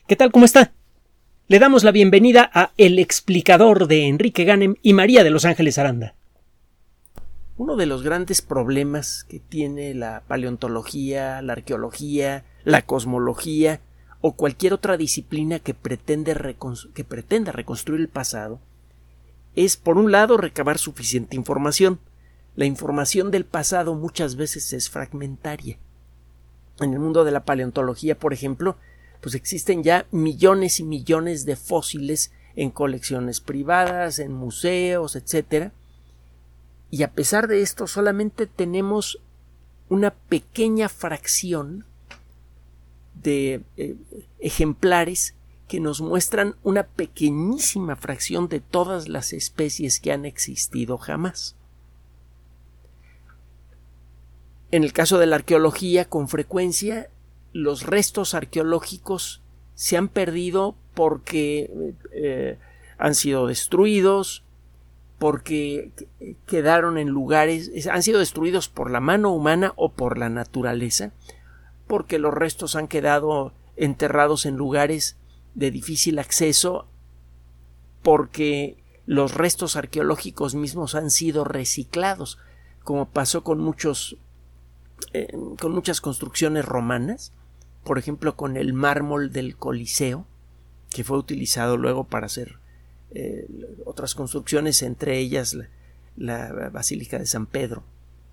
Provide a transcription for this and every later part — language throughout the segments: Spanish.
¿Qué tal? ¿Cómo está? Le damos la bienvenida a El Explicador de Enrique Ganem y María de Los Ángeles Aranda. Uno de los grandes problemas que tiene la paleontología, la arqueología, la cosmología o cualquier otra disciplina que pretenda reconstruir el pasado es, por un lado, recabar suficiente información. La información del pasado muchas veces es fragmentaria. En el mundo de la paleontología, por ejemplo, pues existen ya millones y millones de fósiles en colecciones privadas, en museos, etc. Y a pesar de esto, solamente tenemos una pequeña fracción de ejemplares que nos muestran una pequeñísima fracción de todas las especies que han existido jamás. En el caso de la arqueología, con frecuencia, los restos arqueológicos se han perdido porque han sido destruidos, porque quedaron en lugares, han sido destruidos por la mano humana o por la naturaleza, porque los restos han quedado enterrados en lugares de difícil acceso, porque los restos arqueológicos mismos han sido reciclados, como pasó con muchas construcciones romanas, por ejemplo con el mármol del Coliseo, que fue utilizado luego para hacer otras construcciones, entre ellas la Basílica de San Pedro.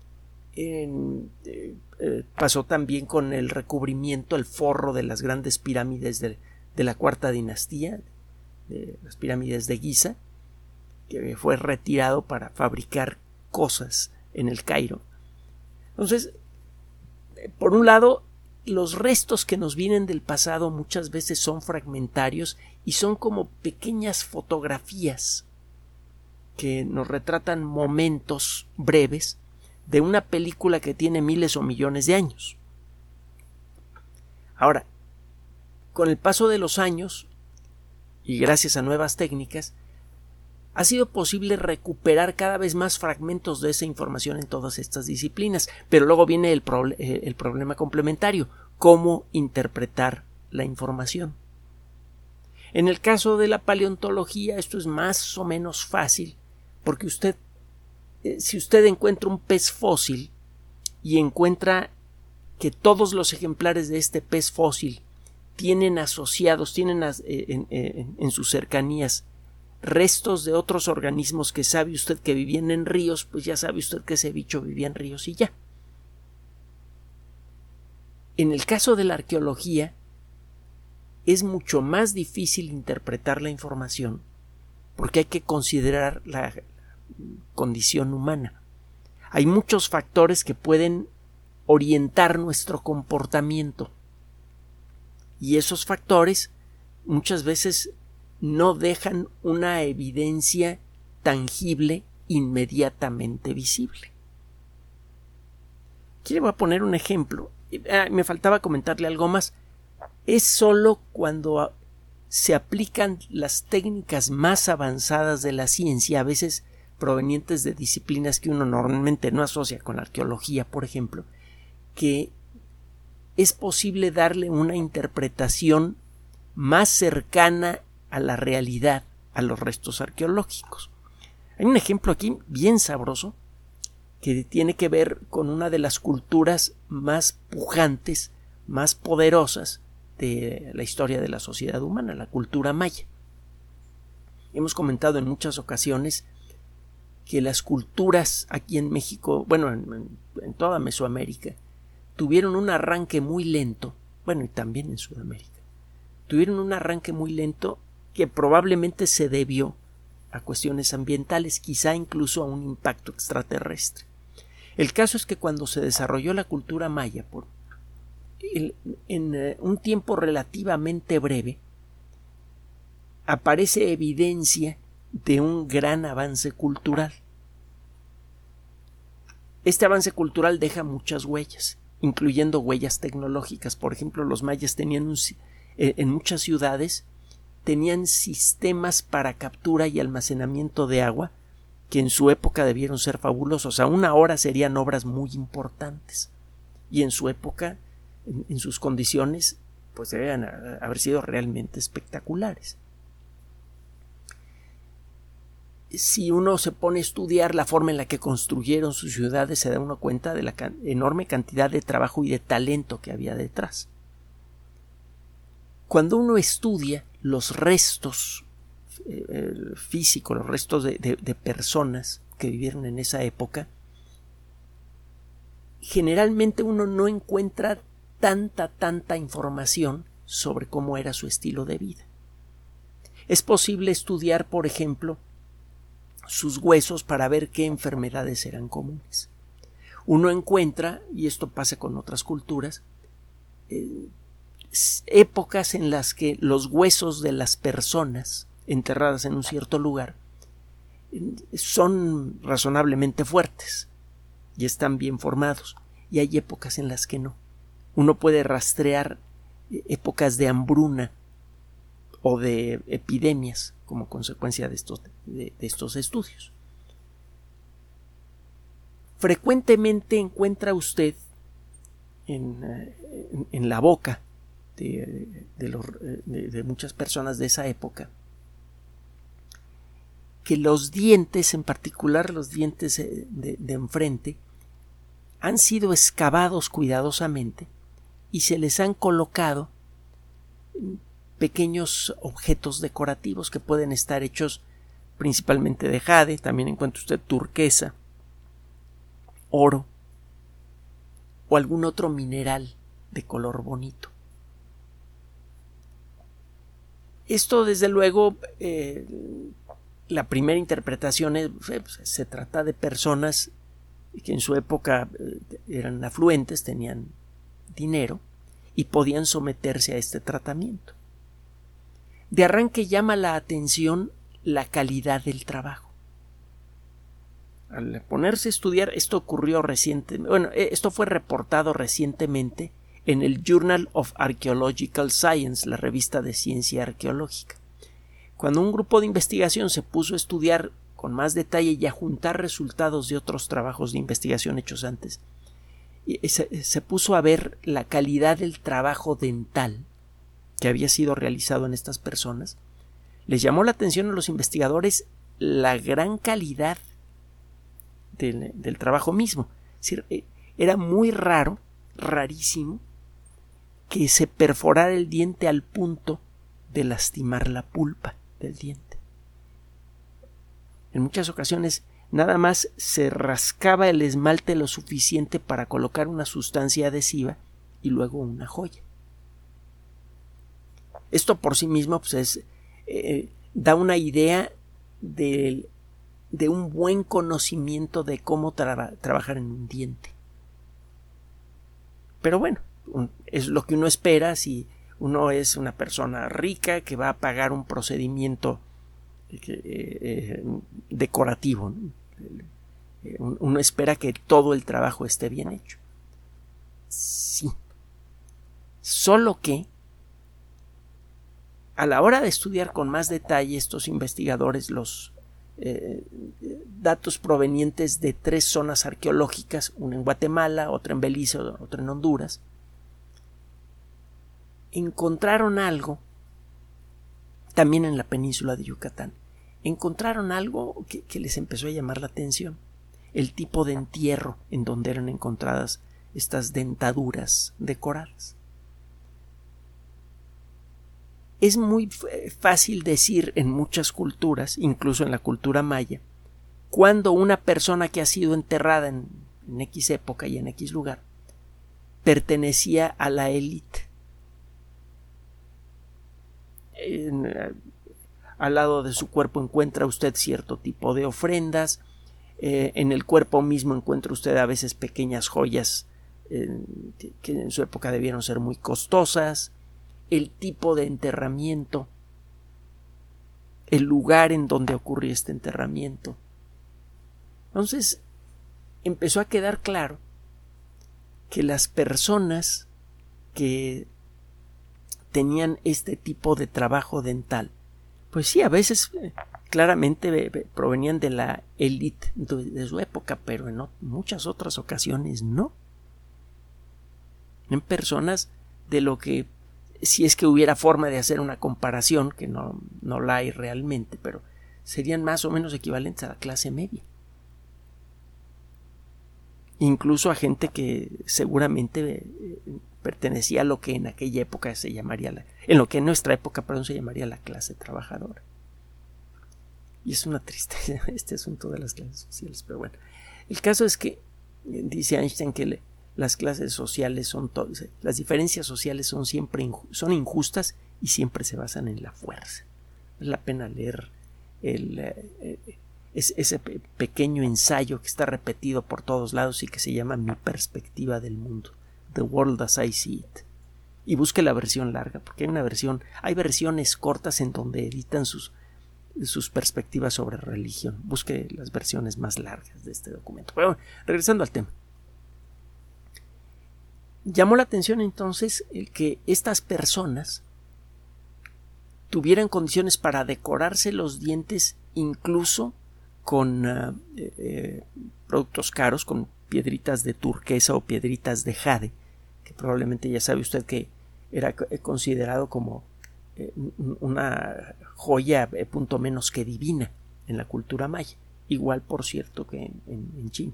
Pasó también con el recubrimiento, el forro de las grandes pirámides de la Cuarta Dinastía, de las pirámides de Giza, que fue retirado para fabricar cosas en el Cairo. Entonces, por un lado, los restos que nos vienen del pasado muchas veces son fragmentarios y son como pequeñas fotografías que nos retratan momentos breves de una película que tiene miles o millones de años. Ahora, con el paso de los años y gracias a nuevas técnicas, ha sido posible recuperar cada vez más fragmentos de esa información en todas estas disciplinas, pero luego viene el problema complementario: cómo interpretar la información. En el caso de la paleontología esto es más o menos fácil, porque si usted encuentra un pez fósil y encuentra que todos los ejemplares de este pez fósil tienen asociados, en sus cercanías restos de otros organismos que sabe usted que vivían en ríos, pues ya sabe usted que ese bicho vivía en ríos y ya. En el caso de la arqueología es mucho más difícil interpretar la información porque hay que considerar la condición humana. Hay muchos factores que pueden orientar nuestro comportamiento y esos factores muchas veces no dejan una evidencia tangible inmediatamente visible. Aquí le voy a poner un ejemplo. Me faltaba comentarle algo más. Es solo cuando se aplican las técnicas más avanzadas de la ciencia, a veces provenientes de disciplinas que uno normalmente no asocia con la arqueología, por ejemplo, que es posible darle una interpretación más cercana a la realidad a los restos arqueológicos. Hay un ejemplo aquí bien sabroso que tiene que ver con una de las culturas más pujantes, más poderosas de la historia de la sociedad humana, la cultura maya. Hemos comentado en muchas ocasiones que las culturas aquí en México, bueno, en toda Mesoamérica, tuvieron un arranque muy lento, bueno, y también en Sudamérica, tuvieron un arranque muy lento que probablemente se debió a cuestiones ambientales, quizá incluso a un impacto extraterrestre. El caso es que cuando se desarrolló la cultura maya, en un tiempo relativamente breve, aparece evidencia de un gran avance cultural. Este avance cultural deja muchas huellas, incluyendo huellas tecnológicas. Por ejemplo, los mayas tenían en muchas ciudades tenían sistemas para captura y almacenamiento de agua que en su época debieron ser fabulosos. Aún ahora serían obras muy importantes. Y en su época, en sus condiciones, pues deben haber sido realmente espectaculares. Si uno se pone a estudiar la forma en la que construyeron sus ciudades, se da uno cuenta de la enorme cantidad de trabajo y de talento que había detrás. Cuando uno estudia los restos físicos, los restos de personas que vivieron en esa época, generalmente uno no encuentra tanta información sobre cómo era su estilo de vida. Es posible estudiar, por ejemplo, sus huesos para ver qué enfermedades eran comunes. Uno encuentra, y esto pasa con otras culturas, épocas en las que los huesos de las personas enterradas en un cierto lugar son razonablemente fuertes y están bien formados, y hay épocas en las que no. Uno puede rastrear épocas de hambruna o de epidemias como consecuencia de estos estudios. Frecuentemente encuentra usted en la boca de muchas personas de esa época que los dientes, en particular los dientes de enfrente, han sido excavados cuidadosamente y se les han colocado pequeños objetos decorativos que pueden estar hechos principalmente de jade. También encuentra usted turquesa, oro o algún otro mineral de color bonito. Esto, desde luego, la primera interpretación es, se trata de personas que en su época eran afluentes, tenían dinero y podían someterse a este tratamiento. De arranque llama la atención la calidad del trabajo. Al ponerse a estudiar, esto fue reportado recientemente en el Journal of Archaeological Science, la revista de ciencia arqueológica. Cuando un grupo de investigación se puso a estudiar con más detalle y a juntar resultados de otros trabajos de investigación hechos antes, se puso a ver la calidad del trabajo dental que había sido realizado en estas personas. Les llamó la atención a los investigadores la gran calidad del trabajo mismo. Es decir, era muy rarísimo que se perforara el diente al punto de lastimar la pulpa del diente. En muchas ocasiones nada más se rascaba el esmalte lo suficiente para colocar una sustancia adhesiva y luego una joya. Esto por sí mismo pues da una idea de un buen conocimiento de cómo trabajar en un diente. Pero bueno, es lo que uno espera si uno es una persona rica que va a pagar un procedimiento decorativo, ¿no? Uno espera que todo el trabajo esté bien hecho. Sí. Solo que a la hora de estudiar con más detalle estos investigadores los datos provenientes de 3 zonas arqueológicas, una en Guatemala, otra en Belice, otra en Honduras, encontraron algo, también en la península de Yucatán, encontraron algo que les empezó a llamar la atención: el tipo de entierro en donde eran encontradas estas dentaduras decoradas. Es muy fácil decir en muchas culturas, incluso en la cultura maya, cuando una persona que ha sido enterrada en X época y en X lugar pertenecía a la élite. Al lado de su cuerpo encuentra usted cierto tipo de ofrendas, en el cuerpo mismo encuentra usted a veces pequeñas joyas que en su época debieron ser muy costosas, el tipo de enterramiento, el lugar en donde ocurrió este enterramiento. Entonces empezó a quedar claro que las personas que tenían este tipo de trabajo dental, pues sí, a veces claramente provenían de la élite de su época, pero en muchas otras ocasiones no. En personas de lo que si es que hubiera forma de hacer una comparación, que no la hay realmente, pero serían más o menos equivalentes a la clase media. Incluso a gente que seguramente pertenecía a lo que en aquella época se llamaría en lo que en nuestra época, perdón, se llamaría la clase trabajadora. Y es una tristeza este asunto de las clases sociales, pero bueno. El caso es que dice Einstein que las clases sociales las diferencias sociales son siempre son injustas y siempre se basan en la fuerza. Vale la pena leer ese pequeño ensayo que está repetido por todos lados y que se llama Mi perspectiva del mundo, The World as I See It. Y busque la versión larga, porque hay versiones cortas en donde editan sus perspectivas sobre religión. Busque las versiones más largas de este documento. Pero bueno, regresando al tema. Llamó la atención entonces el que estas personas tuvieran condiciones para decorarse los dientes incluso con productos caros, con piedritas de turquesa o piedritas de jade, que probablemente ya sabe usted que era considerado como una joya punto menos que divina en la cultura maya, igual por cierto que en China.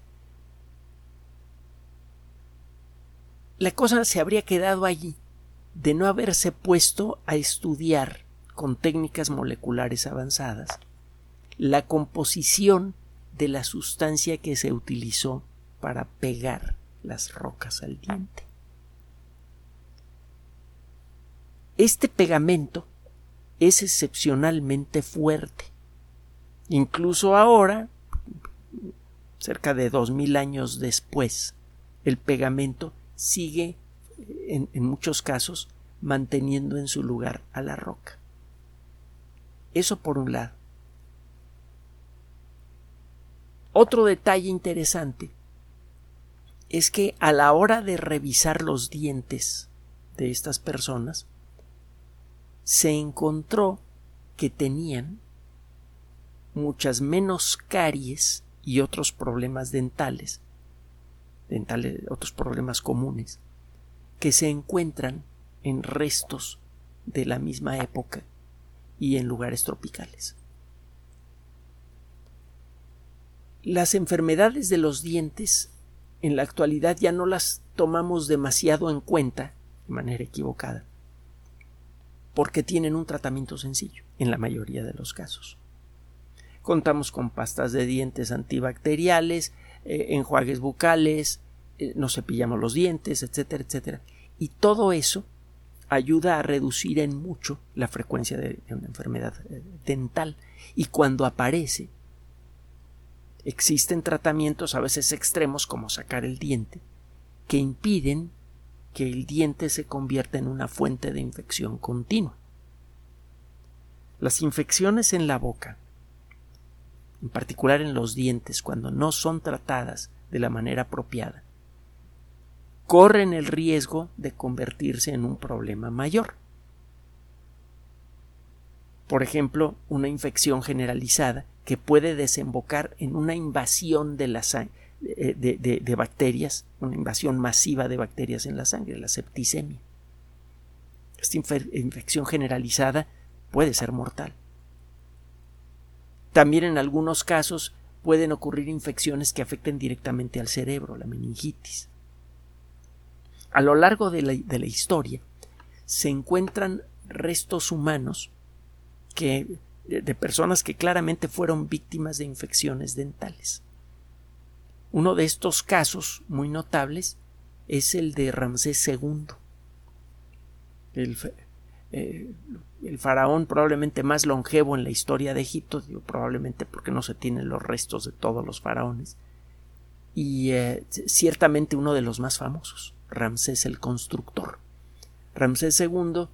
La cosa se habría quedado allí de no haberse puesto a estudiar con técnicas moleculares avanzadas la composición de la sustancia que se utilizó para pegar las rocas al diente. Este pegamento es excepcionalmente fuerte. Incluso ahora, cerca de 2000 años después, el pegamento sigue en muchos casos manteniendo en su lugar a la roca. Eso por un lado. Otro detalle interesante es que a la hora de revisar los dientes de estas personas se encontró que tenían muchas menos caries y otros problemas dentales, otros problemas comunes, que se encuentran en restos de la misma época y en lugares tropicales. Las enfermedades de los dientes en la actualidad ya no las tomamos demasiado en cuenta de manera equivocada, porque tienen un tratamiento sencillo en la mayoría de los casos. Contamos con pastas de dientes antibacteriales, enjuagues bucales, nos cepillamos los dientes, etcétera, etcétera. Y todo eso ayuda a reducir en mucho la frecuencia de una enfermedad dental. Y cuando aparece, existen tratamientos a veces extremos, como sacar el diente, que impiden que el diente se convierta en una fuente de infección continua. Las infecciones en la boca, en particular en los dientes, cuando no son tratadas de la manera apropiada, corren el riesgo de convertirse en un problema mayor. Por ejemplo, una infección generalizada que puede desembocar en una invasión de la de bacterias, una invasión masiva de bacterias en la sangre, la septicemia. Esta infección generalizada puede ser mortal. También en algunos casos pueden ocurrir infecciones que afecten directamente al cerebro, la meningitis. A lo largo de la historia se encuentran restos humanos de personas que claramente fueron víctimas de infecciones dentales. Uno de estos casos muy notables es el de Ramsés II, el faraón probablemente más longevo en la historia de Egipto, digo probablemente porque no se tienen los restos de todos los faraones, y ciertamente uno de los más famosos, Ramsés el Constructor. Ramsés II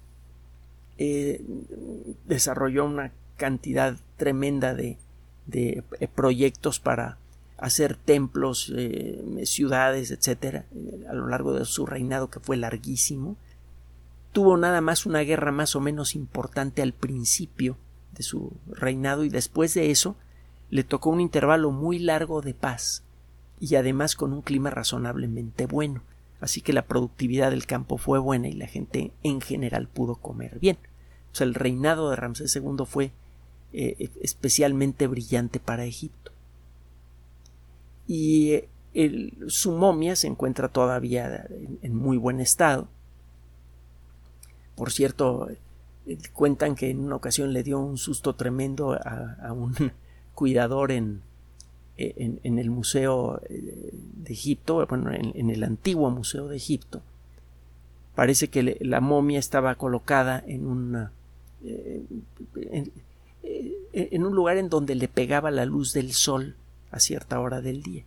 desarrolló una cantidad tremenda de proyectos para hacer templos, ciudades, etcétera, a lo largo de su reinado, que fue larguísimo. Tuvo nada más una guerra más o menos importante al principio de su reinado y después de eso le tocó un intervalo muy largo de paz y además con un clima razonablemente bueno, así que la productividad del campo fue buena y la gente en general pudo comer bien. O sea, el reinado de Ramsés II fue especialmente brillante para Egipto. Y su momia se encuentra todavía en muy buen estado. Por cierto, cuentan que en una ocasión le dio un susto tremendo a un cuidador en el Museo de Egipto, bueno, en el antiguo Museo de Egipto. Parece que la momia estaba colocada en un lugar en donde le pegaba la luz del sol a cierta hora del día.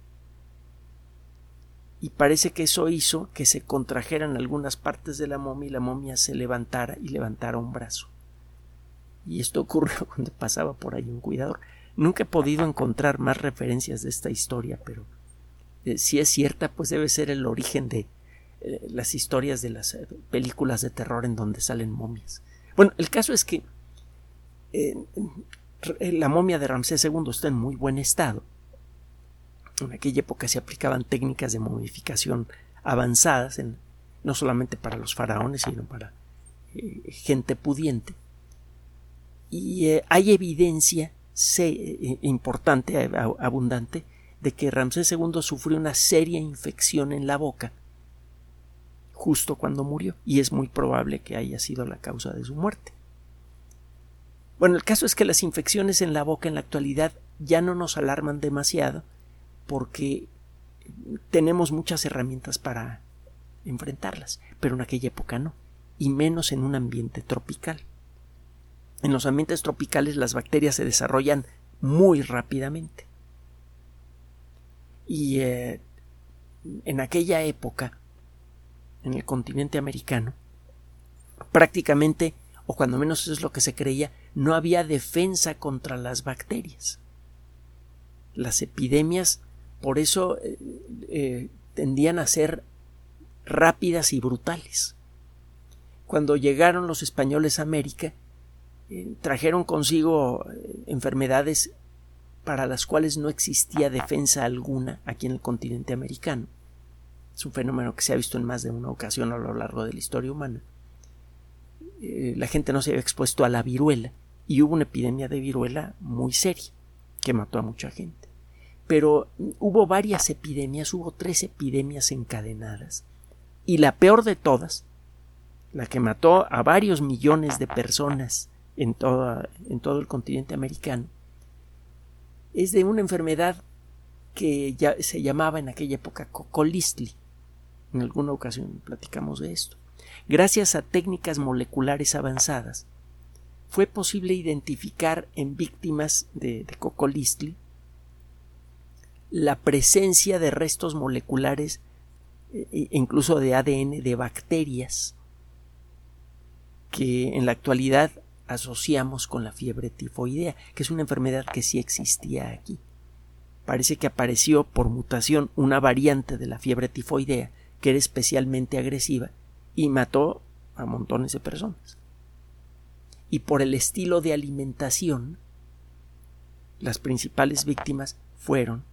Y parece que eso hizo que se contrajeran algunas partes de la momia y la momia se levantara y levantara un brazo. Y esto ocurrió cuando pasaba por ahí un cuidador. Nunca he podido encontrar más referencias de esta historia, pero si es cierta, pues debe ser el origen de las historias de las películas de terror en donde salen momias. Bueno, el caso es que la momia de Ramsés II está en muy buen estado. En aquella época se aplicaban técnicas de momificación avanzadas, no solamente para los faraones, sino para gente pudiente. Y hay evidencia importante, abundante, de que Ramsés II sufrió una seria infección en la boca justo cuando murió, y es muy probable que haya sido la causa de su muerte. Bueno, el caso es que las infecciones en la boca en la actualidad ya no nos alarman demasiado, porque tenemos muchas herramientas para enfrentarlas, pero en aquella época no, y menos en un ambiente tropical. En los ambientes tropicales las bacterias se desarrollan muy rápidamente. Y en aquella época, en el continente americano, prácticamente, o cuando menos eso es lo que se creía, no había defensa contra las bacterias. Las epidemias por eso tendían a ser rápidas y brutales. Cuando llegaron los españoles a América, trajeron consigo enfermedades para las cuales no existía defensa alguna aquí en el continente americano. Es un fenómeno que se ha visto en más de una ocasión a lo largo de la historia humana. La gente no se había expuesto a la viruela y hubo una epidemia de viruela muy seria que mató a mucha gente. Pero hubo varias epidemias, hubo 3 epidemias encadenadas. Y la peor de todas, la que mató a varios millones de personas en todo el continente americano, es de una enfermedad que ya se llamaba en aquella época Cocolistli. En alguna ocasión platicamos de esto. Gracias a técnicas moleculares avanzadas, fue posible identificar en víctimas de Cocolistli la presencia de restos moleculares, incluso de ADN de bacterias, que en la actualidad asociamos con la fiebre tifoidea, que es una enfermedad que sí existía aquí. Parece que apareció por mutación una variante de la fiebre tifoidea que era especialmente agresiva y mató a montones de personas. Y por el estilo de alimentación, las principales víctimas fueron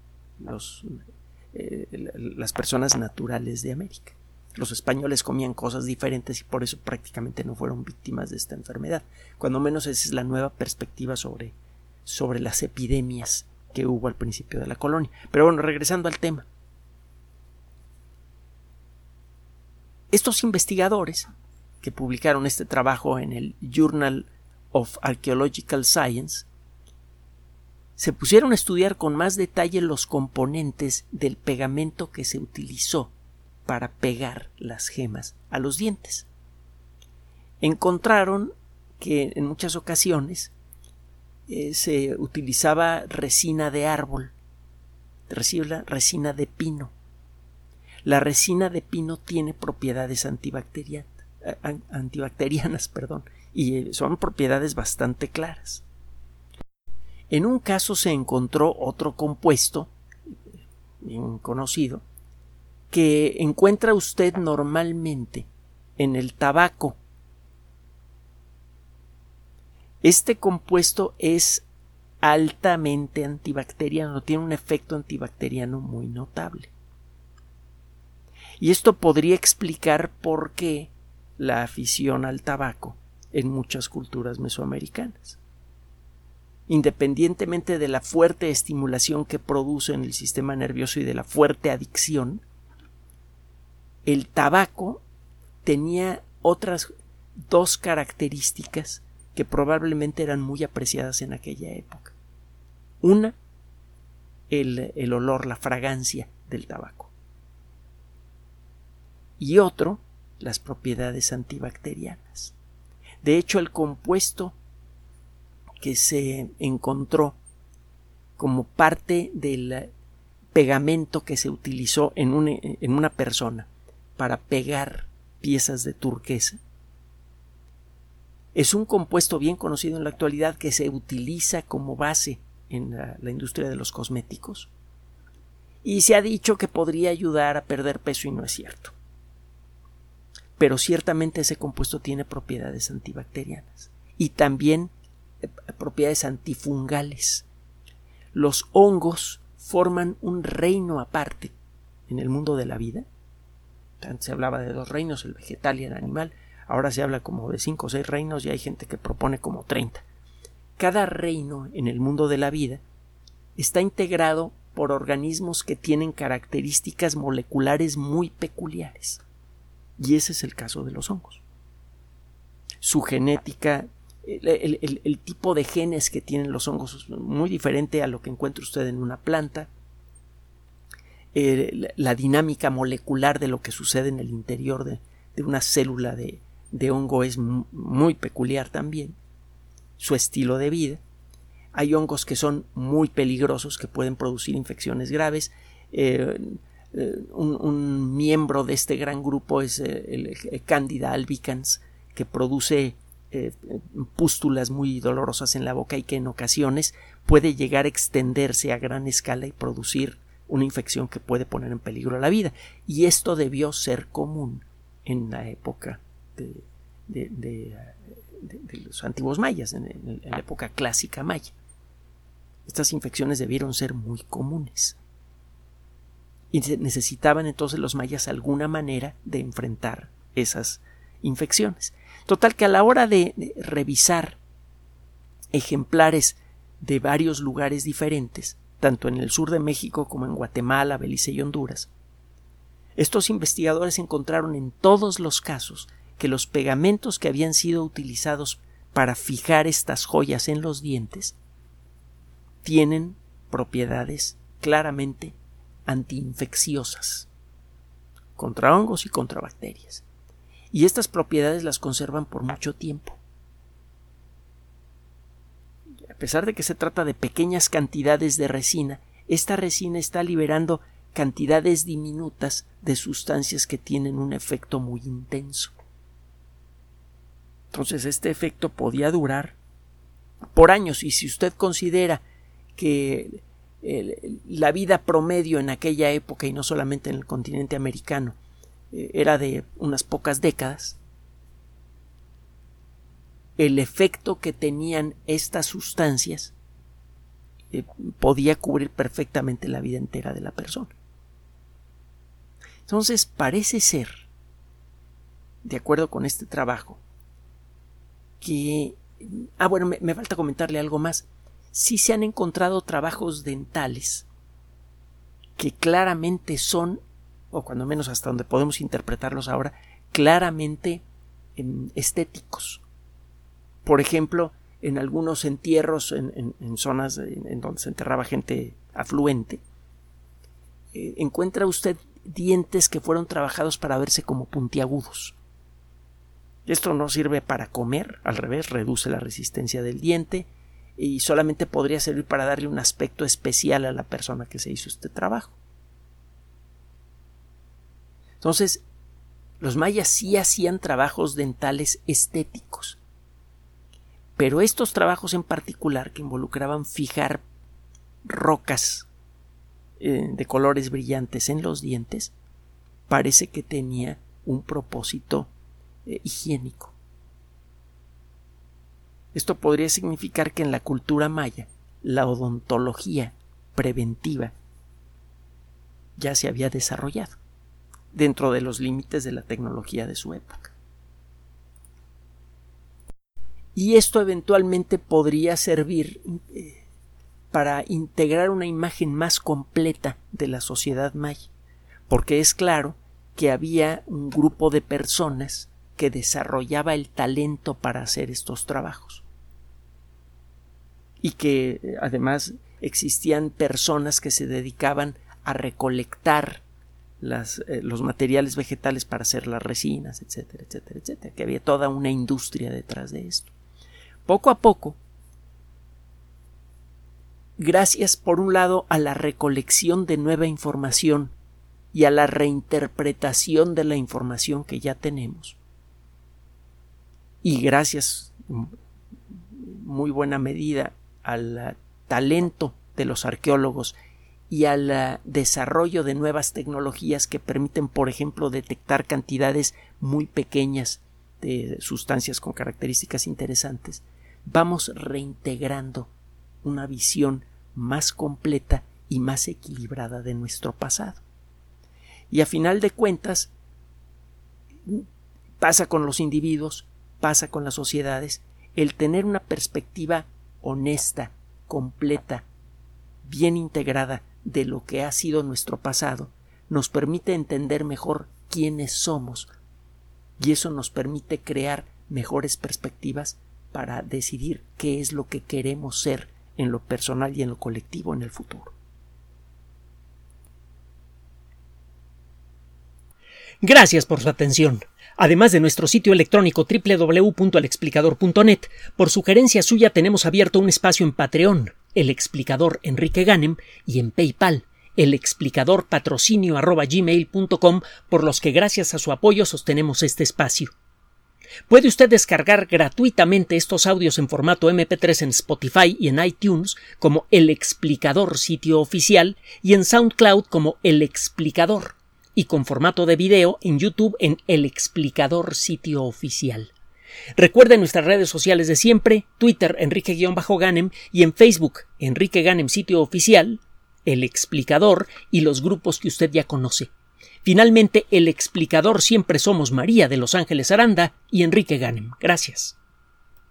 las personas naturales de América. Los españoles comían cosas diferentes y por eso prácticamente no fueron víctimas de esta enfermedad. Cuando menos esa es la nueva perspectiva sobre las epidemias que hubo al principio de la colonia. Pero bueno, regresando al tema. Estos investigadores que publicaron este trabajo en el Journal of Archaeological Science se pusieron a estudiar con más detalle los componentes del pegamento que se utilizó para pegar las gemas a los dientes. Encontraron que en muchas ocasiones se utilizaba resina de árbol, resina de pino. La resina de pino tiene propiedades antibacterianas, y son propiedades bastante claras. En un caso se encontró otro compuesto bien conocido que encuentra usted normalmente en el tabaco. Este compuesto es altamente antibacteriano, tiene un efecto antibacteriano muy notable. Y esto podría explicar por qué la afición al tabaco en muchas culturas mesoamericanas. Independientemente de la fuerte estimulación que produce en el sistema nervioso y de la fuerte adicción, el tabaco tenía otras dos características que probablemente eran muy apreciadas en aquella época. Una, el olor, la fragancia del tabaco. Y otro, las propiedades antibacterianas. De hecho, el compuesto que se encontró como parte del pegamento que se utilizó en una persona para pegar piezas de turquesa es un compuesto bien conocido en la actualidad que se utiliza como base en la industria de los cosméticos y se ha dicho que podría ayudar a perder peso y no es cierto. Pero ciertamente ese compuesto tiene propiedades antibacterianas y también propiedades antifungales. Los hongos forman un reino aparte en el mundo de la vida. Antes se hablaba de 2 reinos, el vegetal y el animal. Ahora se habla como de 5 o 6 reinos y hay gente que propone como 30. Cada reino en el mundo de la vida está integrado por organismos que tienen características moleculares muy peculiares. Y ese es el caso de los hongos. Su genética, el tipo de genes que tienen los hongos es muy diferente a lo que encuentra usted en una planta. La dinámica molecular de lo que sucede en el interior de una célula de hongo es muy peculiar también. Su estilo de vida. Hay hongos que son muy peligrosos, que pueden producir infecciones graves. Un miembro de este gran grupo es el Candida albicans, que produce pústulas muy dolorosas en la boca y que en ocasiones puede llegar a extenderse a gran escala y producir una infección que puede poner en peligro la vida. Y esto debió ser común en la época de los antiguos mayas, en la época clásica maya. Estas infecciones debieron ser muy comunes. Y necesitaban entonces los mayas alguna manera de enfrentar esas infecciones. Total que a la hora de revisar ejemplares de varios lugares diferentes, tanto en el sur de México como en Guatemala, Belice y Honduras, estos investigadores encontraron en todos los casos que los pegamentos que habían sido utilizados para fijar estas joyas en los dientes tienen propiedades claramente antiinfecciosas contra hongos y contra bacterias. Y estas propiedades las conservan por mucho tiempo. A pesar de que se trata de pequeñas cantidades de resina, esta resina está liberando cantidades diminutas de sustancias que tienen un efecto muy intenso. Entonces este efecto podía durar por años, y si usted considera que la vida promedio en aquella época, y no solamente en el continente americano, era de unas pocas décadas, el efecto que tenían estas sustancias podía cubrir perfectamente la vida entera de la persona. Entonces parece ser, de acuerdo con este trabajo, que... me falta comentarle algo más. Sí se han encontrado trabajos dentales que claramente son, o cuando menos hasta donde podemos interpretarlos ahora, claramente estéticos. Por ejemplo, en algunos entierros en zonas en donde se enterraba gente afluente, encuentra usted dientes que fueron trabajados para verse como puntiagudos. Esto no sirve para comer, al revés, reduce la resistencia del diente y solamente podría servir para darle un aspecto especial a la persona que se hizo este trabajo. Entonces, los mayas sí hacían trabajos dentales estéticos, pero estos trabajos en particular, que involucraban fijar rocas de colores brillantes en los dientes, parece que tenía un propósito higiénico. Esto podría significar que en la cultura maya la odontología preventiva ya se había desarrollado. dentro de los límites de la tecnología de su época. Y esto eventualmente podría servir para integrar una imagen más completa de la sociedad maya, porque es claro que había un grupo de personas que desarrollaba el talento para hacer estos trabajos y que además existían personas que se dedicaban a recolectar los materiales vegetales para hacer las resinas, etcétera, etcétera, etcétera, que había toda una industria detrás de esto. Poco a poco, gracias por un lado a la recolección de nueva información y a la reinterpretación de la información que ya tenemos, y gracias en muy buena medida al talento de los arqueólogos y al desarrollo de nuevas tecnologías que permiten, por ejemplo, detectar cantidades muy pequeñas de sustancias con características interesantes, vamos reintegrando una visión más completa y más equilibrada de nuestro pasado. Y a final de cuentas, pasa con los individuos, pasa con las sociedades, el tener una perspectiva honesta, completa, bien integrada de lo que ha sido nuestro pasado, nos permite entender mejor quiénes somos, y eso nos permite crear mejores perspectivas para decidir qué es lo que queremos ser en lo personal y en lo colectivo en el futuro. Gracias por su atención. Además de nuestro sitio electrónico www.alexplicador.net, por sugerencia suya tenemos abierto un espacio en Patreon, El Explicador Enrique Ganem, y en PayPal, elexplicadorpatrocinio@gmail.com, por los que gracias a su apoyo sostenemos este espacio. Puede usted descargar gratuitamente estos audios en formato MP3 en Spotify y en iTunes como El Explicador Sitio Oficial y en SoundCloud como El Explicador, y con formato de video en YouTube en El Explicador Sitio Oficial. Recuerde nuestras redes sociales de siempre, Twitter Enrique-Ganem y en Facebook Enrique Ganem Sitio Oficial, El Explicador y los grupos que usted ya conoce. Finalmente, El Explicador siempre somos María de Los Ángeles Aranda y Enrique Ganem. Gracias.